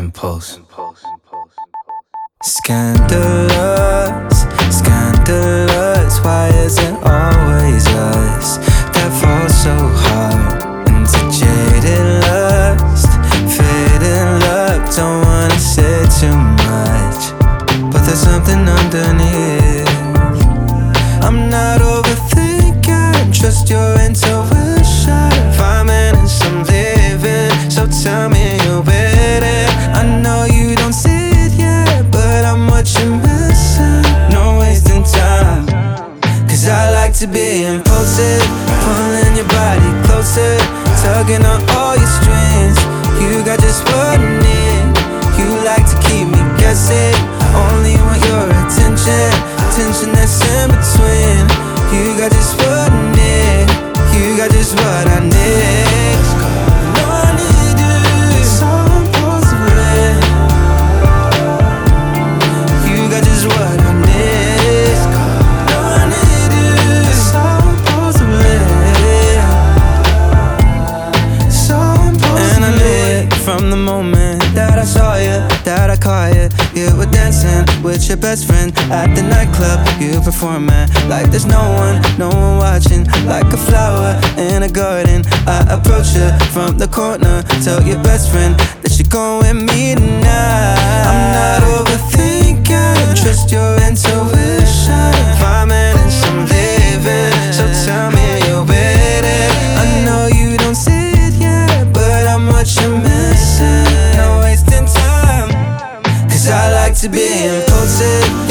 impulse. Scandalous, scandalous. Why is it always us that fall so hard into jaded lust? Fading love, don't wanna say too much, but there's something underneath. I'm not overthinking, trust your intuition. 5 minutes I'm leaving, so tell me you're waiting. I know you don't see it yet, but I'm what you're missing. No wasting time, cause I like to be impulsive, pulling your body closer, tugging on all your strings. You got just what I need. You like to keep me guessing, only want your attention, tension that's in between. You got just what I need. You got just what I need. All I need is so impulsively. You got just what I need. All I need is so impulsively. So impulsively. And I lit from the moment that I saw you, that I caught you. You were dancing with your best friend at the nightclub. You performing like there's no one watching. Like a flower in a garden, I approach you from the corner. Tell your best friend that you're going with me tonight. I'm not overthinking, trust your intuition. 5 minutes I'm leaving, so tell me you're waiting. I know you don't see it yet, but I'm what you're missing. No wasting time, cause I like to be impulsive,